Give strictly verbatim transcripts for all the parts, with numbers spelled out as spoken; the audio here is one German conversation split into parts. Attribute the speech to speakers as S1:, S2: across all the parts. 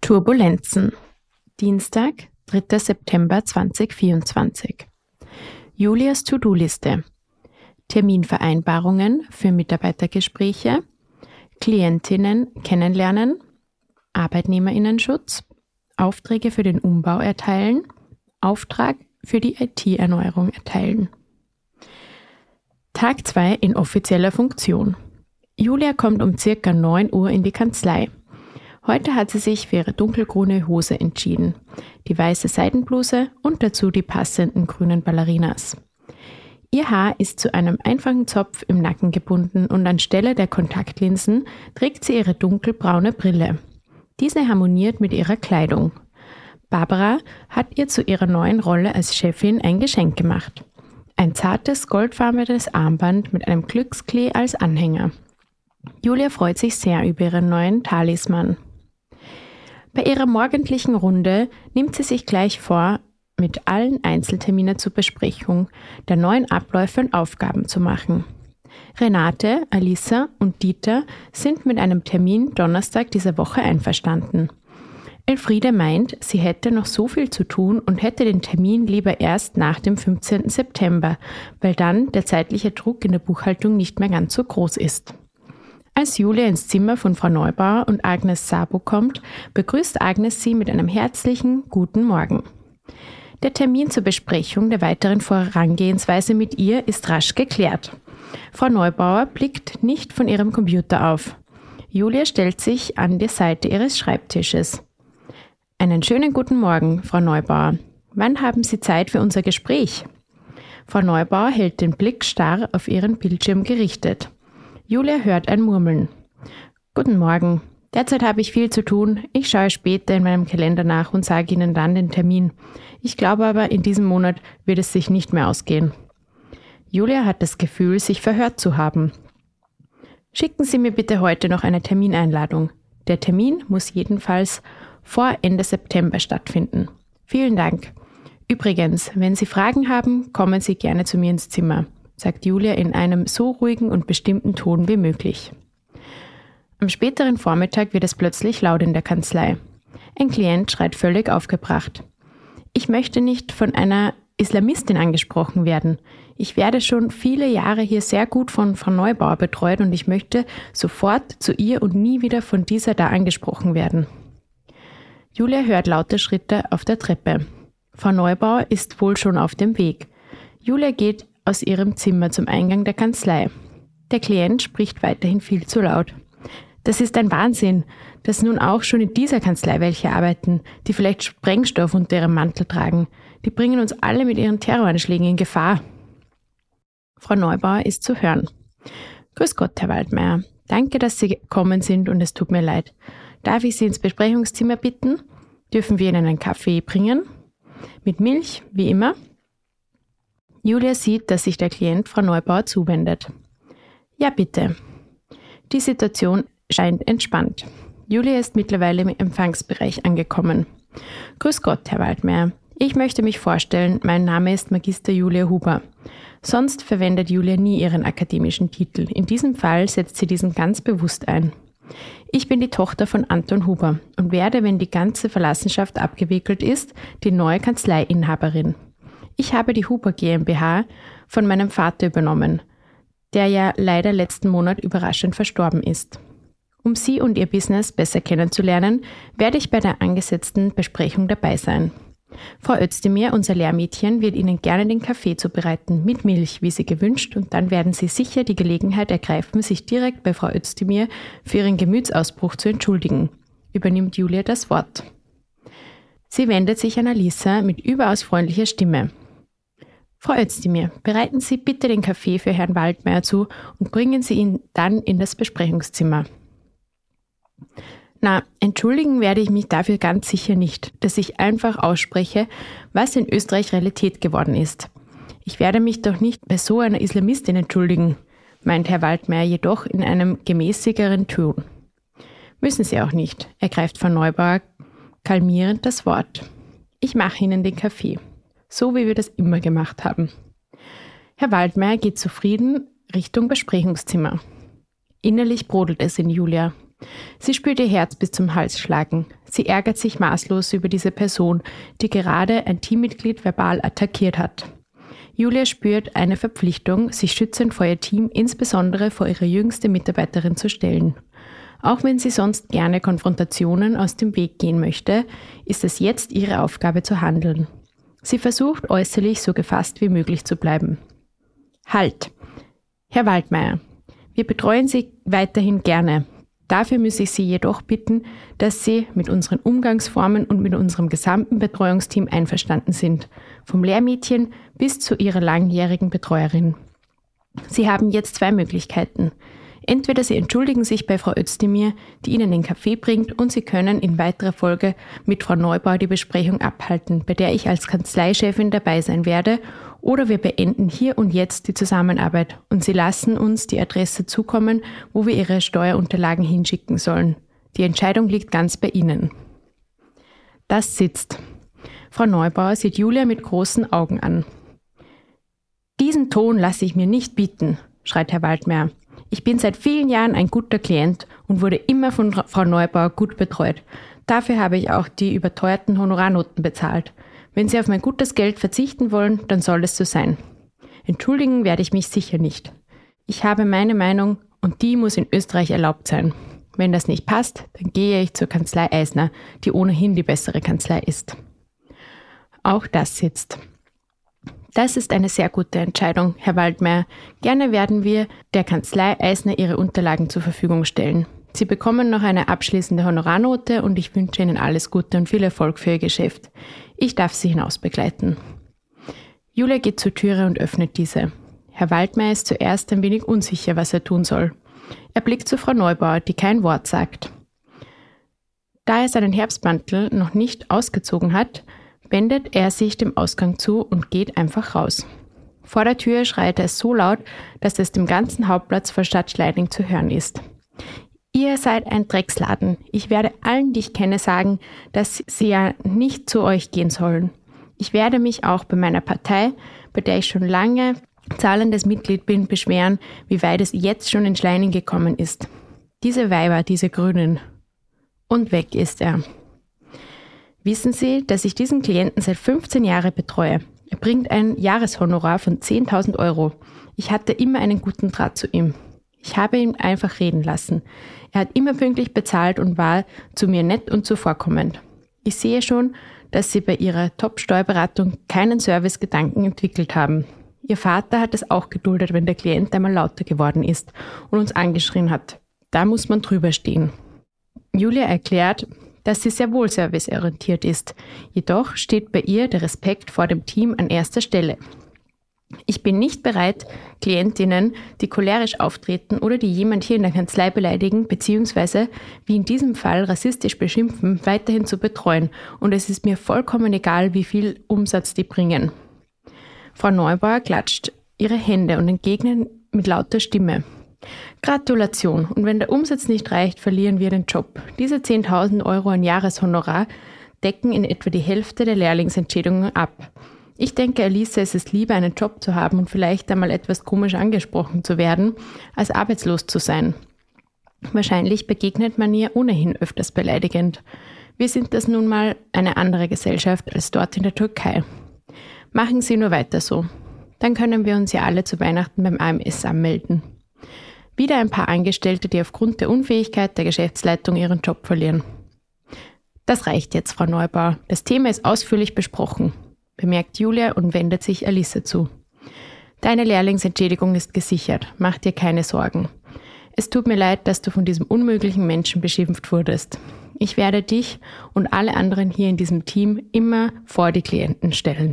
S1: Turbulenzen. Dienstag, dritter September zweitausendvierundzwanzig. Julias To-Do-Liste. Terminvereinbarungen für Mitarbeitergespräche, Klientinnen kennenlernen, Arbeitnehmerinnenschutz, Aufträge für den Umbau erteilen, Auftrag für die I T-Erneuerung erteilen. Tag zwei in offizieller Funktion. Julia kommt um circa neun Uhr in die Kanzlei. Heute hat sie sich für ihre dunkelgrüne Hose entschieden, die weiße Seidenbluse und dazu die passenden grünen Ballerinas. Ihr Haar ist zu einem einfachen Zopf im Nacken gebunden und anstelle der Kontaktlinsen trägt sie ihre dunkelbraune Brille. Diese harmoniert mit ihrer Kleidung. Barbara hat ihr zu ihrer neuen Rolle als Chefin ein Geschenk gemacht. Ein zartes, goldfarbenes Armband mit einem Glücksklee als Anhänger. Julia freut sich sehr über ihren neuen Talisman. Bei ihrer morgendlichen Runde nimmt sie sich gleich vor, mit allen Einzelterminen zur Besprechung der neuen Abläufe und Aufgaben zu machen. Renate, Alissa und Dieter sind mit einem Termin Donnerstag dieser Woche einverstanden. Elfriede meint, sie hätte noch so viel zu tun und hätte den Termin lieber erst nach dem fünfzehnten September, weil dann der zeitliche Druck in der Buchhaltung nicht mehr ganz so groß ist. Als Julia ins Zimmer von Frau Neubauer und Agnes Sabo kommt, begrüßt Agnes sie mit einem herzlichen Guten Morgen. Der Termin zur Besprechung der weiteren Vorangehensweise mit ihr ist rasch geklärt. Frau Neubauer blickt nicht von ihrem Computer auf. Julia stellt sich an die Seite ihres Schreibtisches. Einen schönen guten Morgen, Frau Neubauer. Wann haben Sie Zeit für unser Gespräch? Frau Neubauer hält den Blick starr auf ihren Bildschirm gerichtet. Julia hört ein Murmeln. Guten Morgen. Derzeit habe ich viel zu tun. Ich schaue später in meinem Kalender nach und sage Ihnen dann den Termin. Ich glaube aber, in diesem Monat wird es sich nicht mehr ausgehen. Julia hat das Gefühl, sich verhört zu haben. Schicken Sie mir bitte heute noch eine Termineinladung. Der Termin muss jedenfalls vor Ende September stattfinden. Vielen Dank. Übrigens, wenn Sie Fragen haben, kommen Sie gerne zu mir ins Zimmer, sagt Julia in einem so ruhigen und bestimmten Ton wie möglich. Am späteren Vormittag wird es plötzlich laut in der Kanzlei. Ein Klient schreit völlig aufgebracht. Ich möchte nicht von einer Islamistin angesprochen werden. Ich werde schon viele Jahre hier sehr gut von Frau Neubauer betreut und ich möchte sofort zu ihr und nie wieder von dieser da angesprochen werden. Julia hört laute Schritte auf der Treppe. Frau Neubauer ist wohl schon auf dem Weg. Julia geht aus ihrem Zimmer zum Eingang der Kanzlei. Der Klient spricht weiterhin viel zu laut. Das ist ein Wahnsinn, dass nun auch schon in dieser Kanzlei welche arbeiten, die vielleicht Sprengstoff unter ihrem Mantel tragen. Die bringen uns alle mit ihren Terroranschlägen in Gefahr. Frau Neubauer ist zu hören. Grüß Gott, Herr Waldmeier. Danke, dass Sie gekommen sind und es tut mir leid. Darf ich Sie ins Besprechungszimmer bitten? Dürfen wir Ihnen einen Kaffee bringen? Mit Milch, wie immer? Julia sieht, dass sich der Klient Frau Neubauer zuwendet. Ja, bitte. Die Situation scheint entspannt. Julia ist mittlerweile im Empfangsbereich angekommen. Grüß Gott, Herr Waldmeier. Ich möchte mich vorstellen, mein Name ist Magister Julia Huber. Sonst verwendet Julia nie ihren akademischen Titel. In diesem Fall setzt sie diesen ganz bewusst ein. Ich bin die Tochter von Anton Huber und werde, wenn die ganze Verlassenschaft abgewickelt ist, die neue Kanzleiinhaberin. Ich habe die Huber GmbH von meinem Vater übernommen, der ja leider letzten Monat überraschend verstorben ist. Um Sie und Ihr Business besser kennenzulernen, werde ich bei der angesetzten Besprechung dabei sein. Frau Özdemir, unser Lehrmädchen, wird Ihnen gerne den Kaffee zubereiten, mit Milch, wie Sie gewünscht, und dann werden Sie sicher die Gelegenheit ergreifen, sich direkt bei Frau Özdemir für Ihren Gemütsausbruch zu entschuldigen. Übernimmt Julia das Wort. Sie wendet sich an Alissa mit überaus freundlicher Stimme. Frau Özdemir, bereiten Sie bitte den Kaffee für Herrn Waldmeier zu und bringen Sie ihn dann in das Besprechungszimmer. Na, entschuldigen werde ich mich dafür ganz sicher nicht, dass ich einfach ausspreche, was in Österreich Realität geworden ist. Ich werde mich doch nicht bei so einer Islamistin entschuldigen, meint Herr Waldmeier jedoch in einem gemäßigeren Ton. Müssen Sie auch nicht, ergreift Frau Neubauer kalmierend das Wort. Ich mache Ihnen den Kaffee. So wie wir das immer gemacht haben. Herr Waldmeier geht zufrieden Richtung Besprechungszimmer. Innerlich brodelt es in Julia. Sie spürt ihr Herz bis zum Hals schlagen. Sie ärgert sich maßlos über diese Person, die gerade ein Teammitglied verbal attackiert hat. Julia spürt eine Verpflichtung, sich schützend vor ihr Team, insbesondere vor ihre jüngste Mitarbeiterin zu stellen. Auch wenn sie sonst gerne Konfrontationen aus dem Weg gehen möchte, ist es jetzt ihre Aufgabe zu handeln. Sie versucht äußerlich so gefasst wie möglich zu bleiben. Halt! Herr Waldmeier, wir betreuen Sie weiterhin gerne. Dafür muss ich Sie jedoch bitten, dass Sie mit unseren Umgangsformen und mit unserem gesamten Betreuungsteam einverstanden sind, vom Lehrmädchen bis zu Ihrer langjährigen Betreuerin. Sie haben jetzt zwei Möglichkeiten. Entweder Sie entschuldigen sich bei Frau Özdemir, die Ihnen den Kaffee bringt, und Sie können in weiterer Folge mit Frau Neubauer die Besprechung abhalten, bei der ich als Kanzleichefin dabei sein werde, oder wir beenden hier und jetzt die Zusammenarbeit und Sie lassen uns die Adresse zukommen, wo wir Ihre Steuerunterlagen hinschicken sollen. Die Entscheidung liegt ganz bei Ihnen. Das sitzt. Frau Neubauer sieht Julia mit großen Augen an. Diesen Ton lasse ich mir nicht bieten, schreit Herr Waldmeier. Ich bin seit vielen Jahren ein guter Klient und wurde immer von Frau Neubauer gut betreut. Dafür habe ich auch die überteuerten Honorarnoten bezahlt. Wenn Sie auf mein gutes Geld verzichten wollen, dann soll es so sein. Entschuldigen werde ich mich sicher nicht. Ich habe meine Meinung und die muss in Österreich erlaubt sein. Wenn das nicht passt, dann gehe ich zur Kanzlei Eisner, die ohnehin die bessere Kanzlei ist. Auch das sitzt. Das ist eine sehr gute Entscheidung, Herr Waldmeier. Gerne werden wir der Kanzlei Eisner Ihre Unterlagen zur Verfügung stellen. Sie bekommen noch eine abschließende Honorarnote und ich wünsche Ihnen alles Gute und viel Erfolg für Ihr Geschäft. Ich darf Sie hinaus begleiten. Julia geht zur Türe und öffnet diese. Herr Waldmeier ist zuerst ein wenig unsicher, was er tun soll. Er blickt zu Frau Neubauer, die kein Wort sagt. Da er seinen Herbstmantel noch nicht ausgezogen hat, wendet er sich dem Ausgang zu und geht einfach raus. Vor der Tür schreit er es so laut, dass es dem ganzen Hauptplatz vor Stadt Schleiding zu hören ist. Ihr seid ein Drecksladen. Ich werde allen, die ich kenne, sagen, dass sie ja nicht zu euch gehen sollen. Ich werde mich auch bei meiner Partei, bei der ich schon lange zahlendes Mitglied bin, beschweren, wie weit es jetzt schon in Schleiding gekommen ist. Diese Weiber, diese Grünen. Und weg ist er. Wissen Sie, dass ich diesen Klienten seit fünfzehn Jahren betreue? Er bringt ein Jahreshonorar von zehntausend Euro. Ich hatte immer einen guten Draht zu ihm. Ich habe ihn einfach reden lassen. Er hat immer pünktlich bezahlt und war zu mir nett und zuvorkommend. Ich sehe schon, dass Sie bei Ihrer Top-Steuerberatung keinen Servicegedanken entwickelt haben. Ihr Vater hat es auch geduldet, wenn der Klient einmal lauter geworden ist und uns angeschrien hat. Da muss man drüber stehen. Julia erklärt, dass sie sehr wohl serviceorientiert ist. Jedoch steht bei ihr der Respekt vor dem Team an erster Stelle. Ich bin nicht bereit, Klientinnen, die cholerisch auftreten oder die jemand hier in der Kanzlei beleidigen bzw. wie in diesem Fall rassistisch beschimpfen, weiterhin zu betreuen und es ist mir vollkommen egal, wie viel Umsatz die bringen. Frau Neubauer klatscht ihre Hände und entgegnet mit lauter Stimme. Gratulation, und wenn der Umsatz nicht reicht, verlieren wir den Job. Diese zehntausend Euro an Jahreshonorar decken in etwa die Hälfte der Lehrlingsentschädigungen ab. Ich denke, Elise ist es lieber, einen Job zu haben und vielleicht einmal etwas komisch angesprochen zu werden, als arbeitslos zu sein. Wahrscheinlich begegnet man ihr ohnehin öfters beleidigend. Wir sind das nun mal eine andere Gesellschaft als dort in der Türkei. Machen Sie nur weiter so. Dann können wir uns ja alle zu Weihnachten beim A M S anmelden. Wieder ein paar Angestellte, die aufgrund der Unfähigkeit der Geschäftsleitung ihren Job verlieren. Das reicht jetzt, Frau Neubauer. Das Thema ist ausführlich besprochen, bemerkt Julia und wendet sich Elise zu. Deine Lehrlingsentschädigung ist gesichert. Mach dir keine Sorgen. Es tut mir leid, dass du von diesem unmöglichen Menschen beschimpft wurdest. Ich werde dich und alle anderen hier in diesem Team immer vor die Klienten stellen.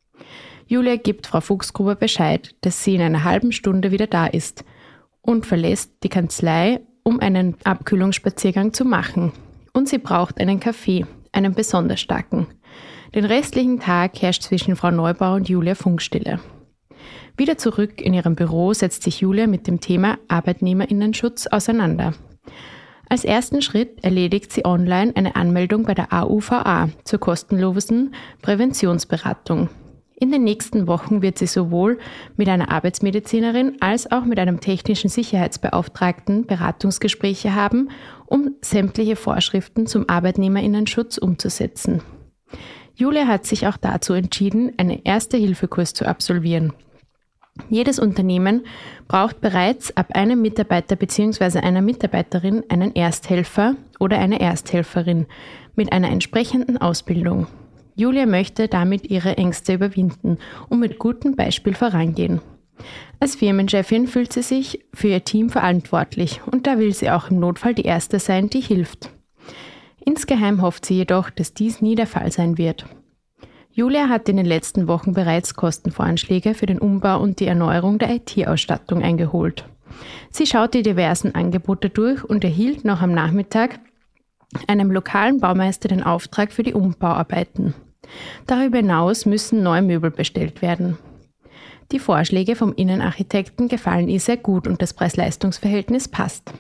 S1: Julia gibt Frau Fuchsgruber Bescheid, dass sie in einer halben Stunde wieder da ist und verlässt die Kanzlei, um einen Abkühlungsspaziergang zu machen. Und sie braucht einen Kaffee, einen besonders starken. Den restlichen Tag herrscht zwischen Frau Neubauer und Julia Funkstille. Wieder zurück in ihrem Büro setzt sich Julia mit dem Thema Arbeitnehmerinnenschutz auseinander. Als ersten Schritt erledigt sie online eine Anmeldung bei der A U V A zur kostenlosen Präventionsberatung. In den nächsten Wochen wird sie sowohl mit einer Arbeitsmedizinerin als auch mit einem technischen Sicherheitsbeauftragten Beratungsgespräche haben, um sämtliche Vorschriften zum Arbeitnehmerinnenschutz umzusetzen. Julia hat sich auch dazu entschieden, einen Erste-Hilfe-Kurs zu absolvieren. Jedes Unternehmen braucht bereits ab einem Mitarbeiter bzw. einer Mitarbeiterin einen Ersthelfer oder eine Ersthelferin mit einer entsprechenden Ausbildung. Julia möchte damit ihre Ängste überwinden und mit gutem Beispiel vorangehen. Als Firmenchefin fühlt sie sich für ihr Team verantwortlich und da will sie auch im Notfall die Erste sein, die hilft. Insgeheim hofft sie jedoch, dass dies nie der Fall sein wird. Julia hat in den letzten Wochen bereits Kostenvoranschläge für den Umbau und die Erneuerung der I T-Ausstattung eingeholt. Sie schaut die diversen Angebote durch und erhielt noch am Nachmittag einem lokalen Baumeister den Auftrag für die Umbauarbeiten. Darüber hinaus müssen neue Möbel bestellt werden. Die Vorschläge vom Innenarchitekten gefallen ihr sehr gut und das Preis-Leistungs-Verhältnis passt.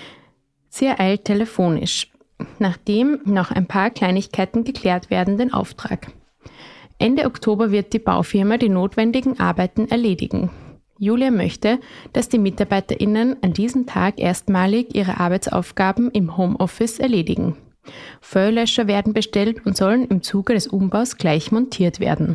S1: Sie ereilt telefonisch, nachdem noch ein paar Kleinigkeiten geklärt werden, den Auftrag. Ende Oktober wird die Baufirma die notwendigen Arbeiten erledigen. Julia möchte, dass die MitarbeiterInnen an diesem Tag erstmalig ihre Arbeitsaufgaben im Homeoffice erledigen. Feuerlöscher werden bestellt und sollen im Zuge des Umbaus gleich montiert werden.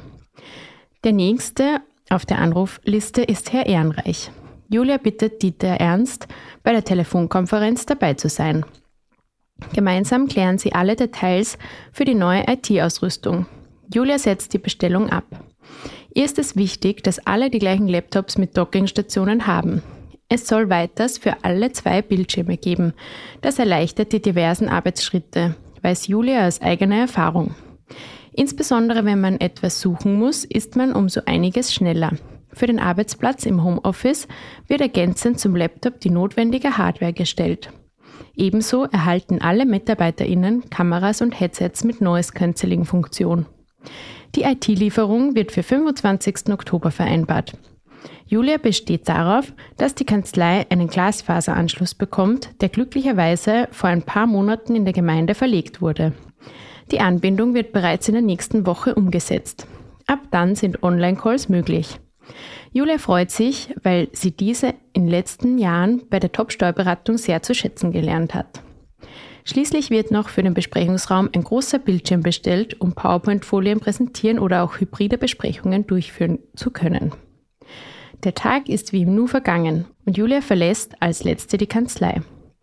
S1: Der nächste auf der Anrufliste ist Herr Ehrenreich. Julia bittet Dieter Ernst, bei der Telefonkonferenz dabei zu sein. Gemeinsam klären sie alle Details für die neue I T-Ausrüstung. Julia setzt die Bestellung ab. Ihr ist es wichtig, dass alle die gleichen Laptops mit Dockingstationen haben. Es soll weiters für alle zwei Bildschirme geben. Das erleichtert die diversen Arbeitsschritte, weiß Julia aus eigener Erfahrung. Insbesondere wenn man etwas suchen muss, ist man umso einiges schneller. Für den Arbeitsplatz im Homeoffice wird ergänzend zum Laptop die notwendige Hardware gestellt. Ebenso erhalten alle MitarbeiterInnen Kameras und Headsets mit Noise-Cancelling-Funktion. Die I T-Lieferung wird für fünfundzwanzigsten Oktober vereinbart. Julia besteht darauf, dass die Kanzlei einen Glasfaseranschluss bekommt, der glücklicherweise vor ein paar Monaten in der Gemeinde verlegt wurde. Die Anbindung wird bereits in der nächsten Woche umgesetzt. Ab dann sind Online-Calls möglich. Julia freut sich, weil sie diese in den letzten Jahren bei der Top-Steuerberatung sehr zu schätzen gelernt hat. Schließlich wird noch für den Besprechungsraum ein großer Bildschirm bestellt, um PowerPoint-Folien präsentieren oder auch hybride Besprechungen durchführen zu können. Der Tag ist wie im Nu vergangen und Julia verlässt als Letzte die Kanzlei.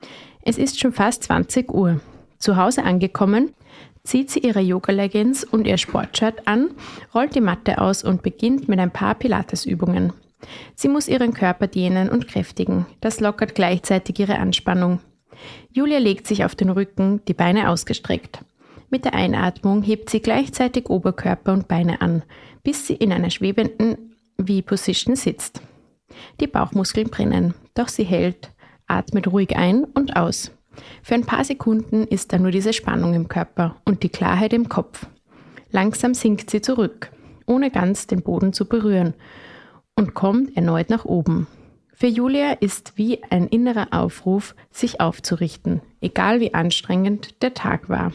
S1: Es ist schon fast zwanzig Uhr. Zu Hause angekommen, zieht sie ihre Yoga-Leggings und ihr Sportshirt an, rollt die Matte aus und beginnt mit ein paar Pilates-Übungen. Sie muss ihren Körper dehnen und kräftigen. Das lockert gleichzeitig ihre Anspannung. Julia legt sich auf den Rücken, die Beine ausgestreckt. Mit der Einatmung hebt sie gleichzeitig Oberkörper und Beine an, bis sie in einer schwebenden V-Position sitzt. Die Bauchmuskeln brennen, doch sie hält, atmet ruhig ein und aus. Für ein paar Sekunden ist da nur diese Spannung im Körper und die Klarheit im Kopf. Langsam sinkt sie zurück, ohne ganz den Boden zu berühren, und kommt erneut nach oben. Für Julia ist wie ein innerer Aufruf, sich aufzurichten, egal wie anstrengend der Tag war.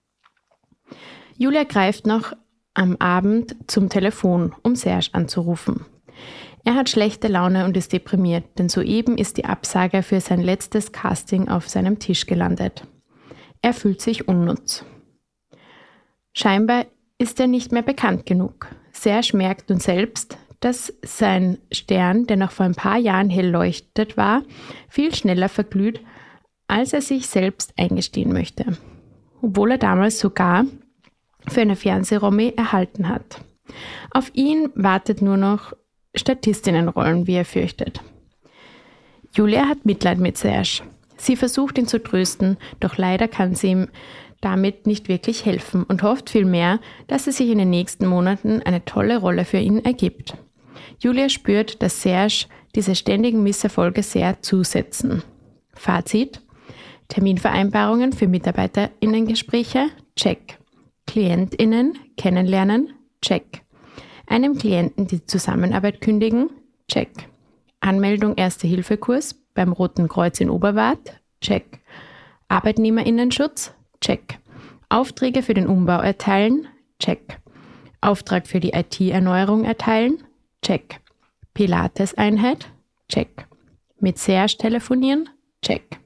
S1: Julia greift noch am Abend zum Telefon, um Serge anzurufen. Er hat schlechte Laune und ist deprimiert, denn soeben ist die Absage für sein letztes Casting auf seinem Tisch gelandet. Er fühlt sich unnütz. Scheinbar ist er nicht mehr bekannt genug. Serge merkt nun selbst, dass sein Stern, der noch vor ein paar Jahren hell leuchtet war, viel schneller verglüht, als er sich selbst eingestehen möchte. Obwohl er damals sogar für eine Fernsehrolle erhalten hat. Auf ihn wartet nur noch Statistinnenrollen, wie er fürchtet. Julia hat Mitleid mit Serge. Sie versucht ihn zu trösten, doch leider kann sie ihm damit nicht wirklich helfen und hofft vielmehr, dass es sich in den nächsten Monaten eine tolle Rolle für ihn ergibt. Julia spürt, dass Serge diese ständigen Misserfolge sehr zusetzen. Fazit: Terminvereinbarungen für MitarbeiterInnengespräche? Check. KlientInnen kennenlernen? Check. Einem Klienten die Zusammenarbeit kündigen? Check. Anmeldung Erste-Hilfe-Kurs beim Roten Kreuz in Oberwart? Check. ArbeitnehmerInnenschutz? Check. Aufträge für den Umbau erteilen? Check. Auftrag für die I T-Erneuerung erteilen? Check. Pilates-Einheit? Check. Mit Serge telefonieren? Check.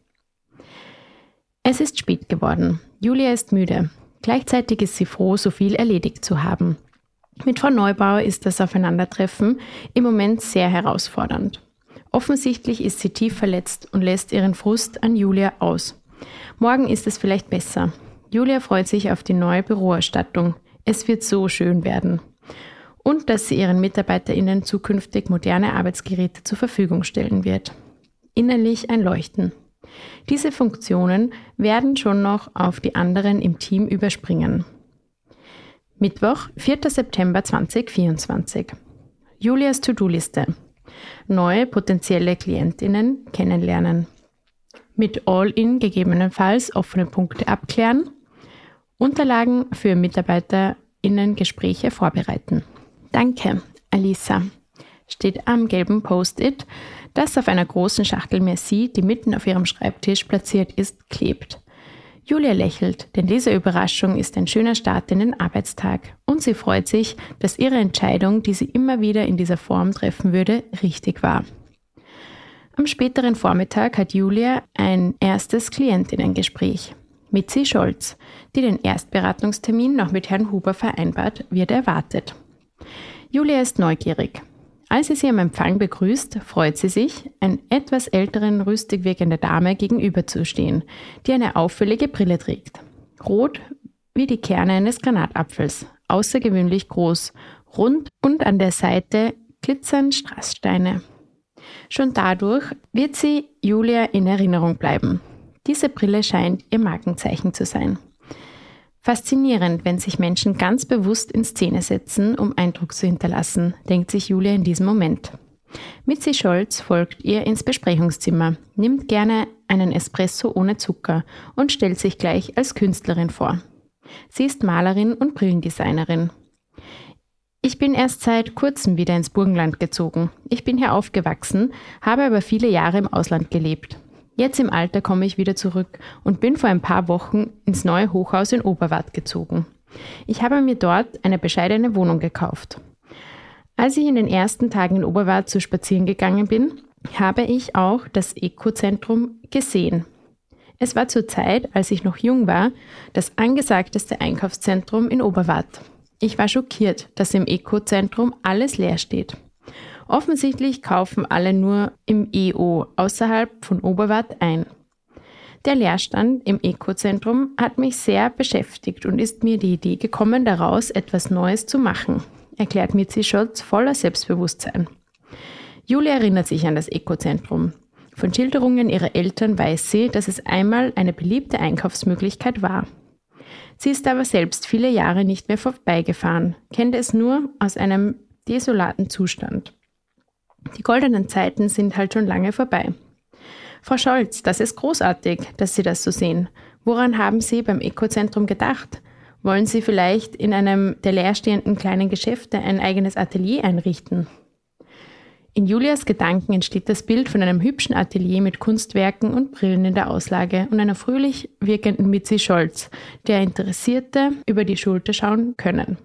S1: Es ist spät geworden. Julia ist müde. Gleichzeitig ist sie froh, so viel erledigt zu haben. Mit Frau Neubauer ist das Aufeinandertreffen im Moment sehr herausfordernd. Offensichtlich ist sie tief verletzt und lässt ihren Frust an Julia aus. Morgen ist es vielleicht besser. Julia freut sich auf die neue Büroausstattung. Es wird so schön werden. Und dass sie ihren MitarbeiterInnen zukünftig moderne Arbeitsgeräte zur Verfügung stellen wird. Innerlich ein Leuchten. Diese Funktionen werden schon noch auf die anderen im Team überspringen. Mittwoch, vierter September zweitausendvierundzwanzig. Julias To-Do-Liste. Neue potenzielle KlientInnen kennenlernen. Mit All-In gegebenenfalls offene Punkte abklären. Unterlagen für MitarbeiterInnen-Gespräche vorbereiten. Danke, Alisa, steht am gelben Post-it, das auf einer großen Schachtel Merci, die mitten auf ihrem Schreibtisch platziert ist, klebt. Julia lächelt, denn diese Überraschung ist ein schöner Start in den Arbeitstag und sie freut sich, dass ihre Entscheidung, die sie immer wieder in dieser Form treffen würde, richtig war. Am späteren Vormittag hat Julia ein erstes Klientinnengespräch. Mitzi Scholz, die den Erstberatungstermin noch mit Herrn Huber vereinbart, wird erwartet. Julia ist neugierig. Als sie sie am Empfang begrüßt, freut sie sich, einer etwas älteren, rüstig wirkenden Dame gegenüberzustehen, die eine auffällige Brille trägt. Rot wie die Kerne eines Granatapfels, außergewöhnlich groß, rund und an der Seite glitzern Strasssteine. Schon dadurch wird sie Julia in Erinnerung bleiben. Diese Brille scheint ihr Markenzeichen zu sein. Faszinierend, wenn sich Menschen ganz bewusst in Szene setzen, um Eindruck zu hinterlassen, denkt sich Julia in diesem Moment. Mitzi Scholz folgt ihr ins Besprechungszimmer, nimmt gerne einen Espresso ohne Zucker und stellt sich gleich als Künstlerin vor. Sie ist Malerin und Brillendesignerin. Ich bin erst seit kurzem wieder ins Burgenland gezogen. Ich bin hier aufgewachsen, habe aber viele Jahre im Ausland gelebt. Jetzt im Alter komme ich wieder zurück und bin vor ein paar Wochen ins neue Hochhaus in Oberwart gezogen. Ich habe mir dort eine bescheidene Wohnung gekauft. Als ich in den ersten Tagen in Oberwart zu spazieren gegangen bin, habe ich auch das Eko-Zentrum gesehen. Es war zur Zeit, als ich noch jung war, das angesagteste Einkaufszentrum in Oberwart. Ich war schockiert, dass im Eko-Zentrum alles leer steht. Offensichtlich kaufen alle nur im E O außerhalb von Oberwart ein. Der Leerstand im Eko-Zentrum hat mich sehr beschäftigt und ist mir die Idee gekommen, daraus etwas Neues zu machen, erklärt Mitzi Scholz voller Selbstbewusstsein. Julia erinnert sich an das Eko-Zentrum. Von Schilderungen ihrer Eltern weiß sie, dass es einmal eine beliebte Einkaufsmöglichkeit war. Sie ist aber selbst viele Jahre nicht mehr vorbeigefahren, kennt es nur aus einem desolaten Zustand. Die goldenen Zeiten sind halt schon lange vorbei. Frau Scholz, das ist großartig, dass Sie das so sehen. Woran haben Sie beim Eko-Zentrum gedacht? Wollen Sie vielleicht in einem der leerstehenden kleinen Geschäfte ein eigenes Atelier einrichten? In Julias Gedanken entsteht das Bild von einem hübschen Atelier mit Kunstwerken und Brillen in der Auslage und einer fröhlich wirkenden Mitzi Scholz, der Interessierte über die Schulter schauen können.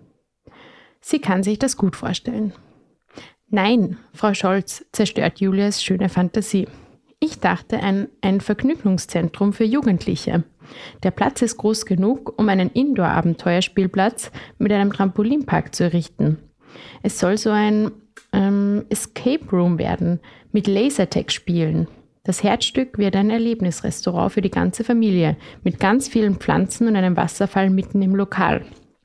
S1: Sie kann sich das gut vorstellen. Nein, Frau Scholz, zerstört Julias schöne Fantasie. Ich dachte an ein Vergnügungszentrum für Jugendliche. Der Platz ist groß genug, um einen Indoor-Abenteuerspielplatz mit einem Trampolinpark zu errichten. Es soll so ein ähm, Escape Room werden, mit Lasertag-Spielen. Das Herzstück wird ein Erlebnisrestaurant für die ganze Familie, mit ganz vielen Pflanzen und einem Wasserfall mitten im Lokal.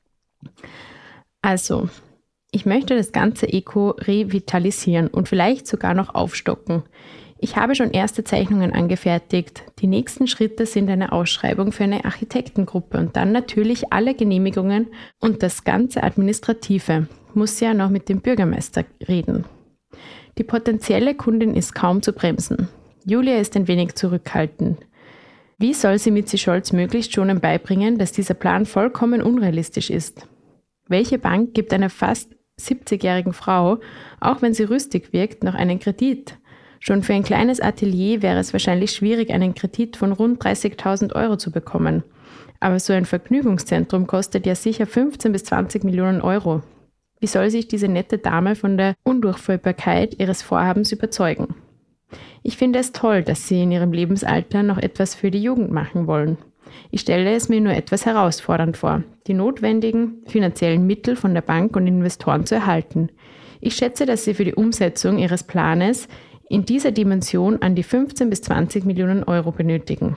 S1: Also, ich möchte das ganze Eko revitalisieren und vielleicht sogar noch aufstocken. Ich habe schon erste Zeichnungen angefertigt. Die nächsten Schritte sind eine Ausschreibung für eine Architektengruppe und dann natürlich alle Genehmigungen und das ganze Administrative. Muss ja noch mit dem Bürgermeister reden. Die potenzielle Kundin ist kaum zu bremsen. Julia ist ein wenig zurückhaltend. Wie soll sie Mitzi Scholz möglichst schonend beibringen, dass dieser Plan vollkommen unrealistisch ist? Welche Bank gibt einer fast siebzigjährigen Frau, auch wenn sie rüstig wirkt, noch einen Kredit? Schon für ein kleines Atelier wäre es wahrscheinlich schwierig, einen Kredit von rund dreißigtausend Euro zu bekommen. Aber so ein Vergnügungszentrum kostet ja sicher fünfzehn bis zwanzig Millionen Euro. Wie soll sich diese nette Dame von der Undurchführbarkeit ihres Vorhabens überzeugen? Ich finde es toll, dass Sie in Ihrem Lebensalter noch etwas für die Jugend machen wollen. Ich stelle es mir nur etwas herausfordernd vor, die notwendigen finanziellen Mittel von der Bank und Investoren zu erhalten. Ich schätze, dass Sie für die Umsetzung Ihres Planes in dieser Dimension an die fünfzehn bis zwanzig Millionen Euro benötigen.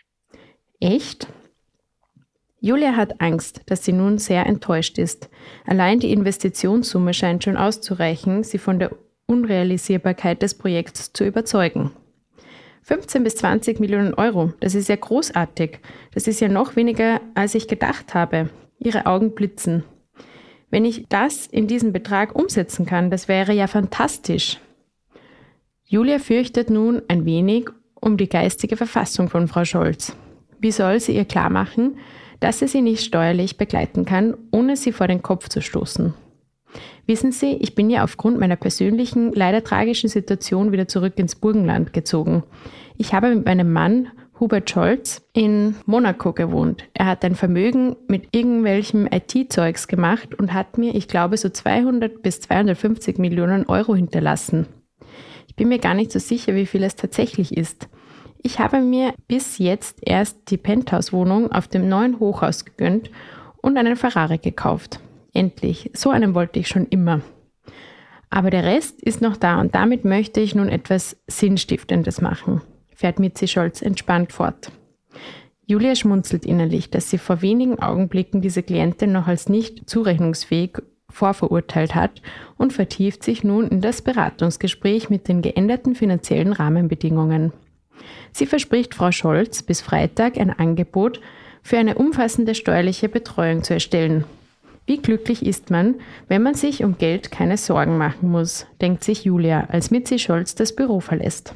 S1: Echt? Julia hat Angst, dass sie nun sehr enttäuscht ist. Allein die Investitionssumme scheint schon auszureichen, sie von der Unrealisierbarkeit des Projekts zu überzeugen. fünfzehn bis zwanzig Millionen Euro, das ist ja großartig. Das ist ja noch weniger, als ich gedacht habe. Ihre Augen blitzen. Wenn ich das in diesem Betrag umsetzen kann, das wäre ja fantastisch. Julia fürchtet nun ein wenig um die geistige Verfassung von Frau Scholz. Wie soll sie ihr klarmachen, dass sie sie nicht steuerlich begleiten kann, ohne sie vor den Kopf zu stoßen? Wissen Sie, ich bin ja aufgrund meiner persönlichen, leider tragischen Situation wieder zurück ins Burgenland gezogen. Ich habe mit meinem Mann Hubert Scholz in Monaco gewohnt. Er hat ein Vermögen mit irgendwelchem I T-Zeugs gemacht und hat mir, ich glaube, so zweihundert bis zweihundertfünfzig Millionen Euro hinterlassen. Ich bin mir gar nicht so sicher, wie viel es tatsächlich ist. Ich habe mir bis jetzt erst die Penthouse-Wohnung auf dem neuen Hochhaus gegönnt und einen Ferrari gekauft. Endlich, so einen wollte ich schon immer. Aber der Rest ist noch da und damit möchte ich nun etwas Sinnstiftendes machen, fährt Mitzi Scholz entspannt fort. Julia schmunzelt innerlich, dass sie vor wenigen Augenblicken diese Klientin noch als nicht zurechnungsfähig vorverurteilt hat und vertieft sich nun in das Beratungsgespräch mit den geänderten finanziellen Rahmenbedingungen. Sie verspricht Frau Scholz, bis Freitag ein Angebot für eine umfassende steuerliche Betreuung zu erstellen. Wie glücklich ist man, wenn man sich um Geld keine Sorgen machen muss, denkt sich Julia, als Mitzi Scholz das Büro verlässt.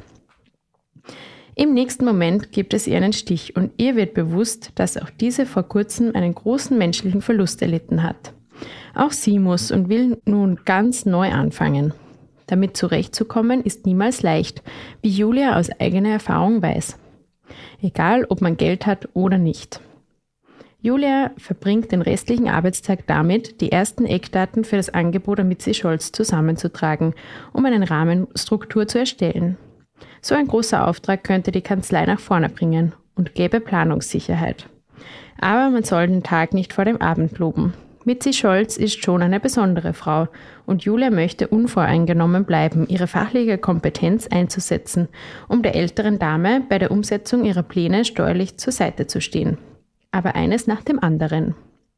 S1: Im nächsten Moment gibt es ihr einen Stich und ihr wird bewusst, dass auch diese vor kurzem einen großen menschlichen Verlust erlitten hat. Auch sie muss und will nun ganz neu anfangen. Damit zurechtzukommen ist niemals leicht, wie Julia aus eigener Erfahrung weiß. Egal, ob man Geld hat oder nicht. Julia verbringt den restlichen Arbeitstag damit, die ersten Eckdaten für das Angebot an Mitzi Scholz zusammenzutragen, um eine Rahmenstruktur zu erstellen. So ein großer Auftrag könnte die Kanzlei nach vorne bringen und gäbe Planungssicherheit. Aber man soll den Tag nicht vor dem Abend loben. Mitzi Scholz ist schon eine besondere Frau und Julia möchte unvoreingenommen bleiben, ihre fachliche Kompetenz einzusetzen, um der älteren Dame bei der Umsetzung ihrer Pläne steuerlich zur Seite zu stehen. Aber eines nach dem anderen.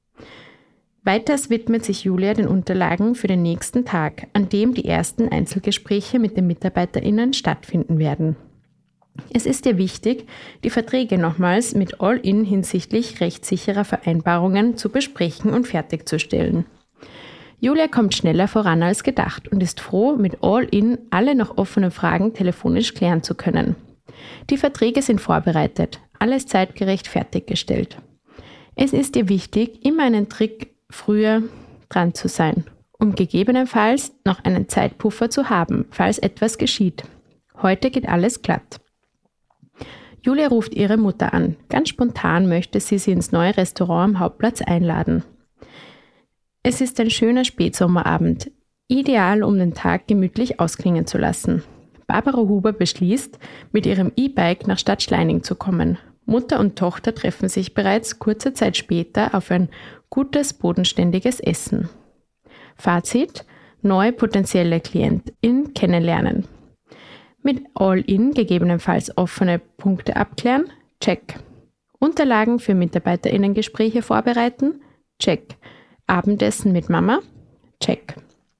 S1: Weiters widmet sich Julia den Unterlagen für den nächsten Tag, an dem die ersten Einzelgespräche mit den MitarbeiterInnen stattfinden werden. Es ist ihr wichtig, die Verträge nochmals mit All-In hinsichtlich rechtssicherer Vereinbarungen zu besprechen und fertigzustellen. Julia kommt schneller voran als gedacht und ist froh, mit All-In alle noch offenen Fragen telefonisch klären zu können. Die Verträge sind vorbereitet, alles zeitgerecht fertiggestellt. Es ist ihr wichtig, immer einen Trick früher dran zu sein, um gegebenenfalls noch einen Zeitpuffer zu haben, falls etwas geschieht. Heute geht alles glatt. Julia ruft ihre Mutter an. Ganz spontan möchte sie sie ins neue Restaurant am Hauptplatz einladen. Es ist ein schöner Spätsommerabend, ideal, um den Tag gemütlich ausklingen zu lassen. Barbara Huber beschließt, mit ihrem E-Bike nach Stadt Schleining zu kommen. Mutter und Tochter treffen sich bereits kurze Zeit später auf ein gutes, bodenständiges Essen. Fazit: neue potenzielle Klientin kennenlernen. Mit All-In gegebenenfalls offene Punkte abklären? Check. Unterlagen für MitarbeiterInnen-Gespräche vorbereiten? Check. Abendessen mit Mama? Check.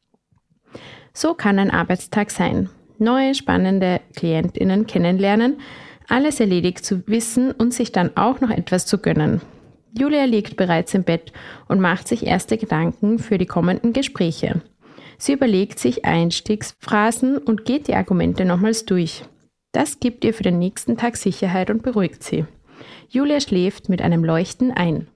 S1: So kann ein Arbeitstag sein. Neue, spannende KlientInnen kennenlernen, alles erledigt zu wissen und sich dann auch noch etwas zu gönnen. Julia liegt bereits im Bett und macht sich erste Gedanken für die kommenden Gespräche. Sie überlegt sich Einstiegsphrasen und geht die Argumente nochmals durch. Das gibt ihr für den nächsten Tag Sicherheit und beruhigt sie. Julia schläft mit einem Leuchten ein.